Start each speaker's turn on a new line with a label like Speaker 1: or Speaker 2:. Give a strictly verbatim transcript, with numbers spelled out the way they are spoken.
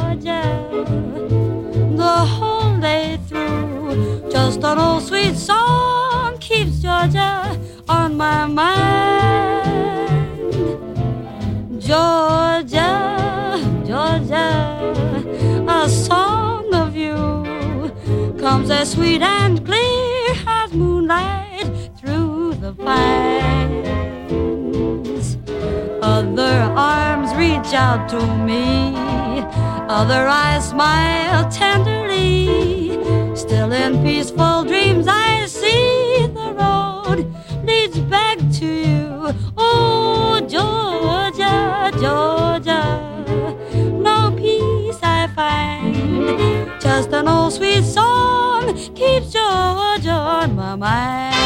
Speaker 1: Georgia, the whole day through. Just an old sweet song keeps Georgia on my mind. Georgia, Georgia, a song of you comes as sweet and clear as moonlight through the pines. Other arms reach out to me, other eyes smile tenderly. Still in peaceful dreams I see the road leads back to you. Oh, Georgia, Georgia, no peace I find. Just an old sweet song keeps Georgia on my mind.